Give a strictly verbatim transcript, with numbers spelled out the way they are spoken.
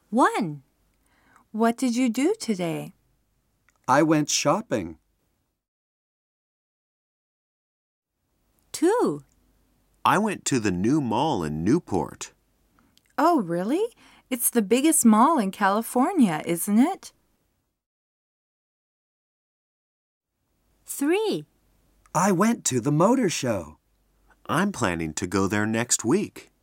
One. What did you do today? I went shopping. Two. I went to the new mall in Newport. Oh, really? It's the biggest mall in California, isn't it? Three. I went to the motor show. I'm planning to go there next week.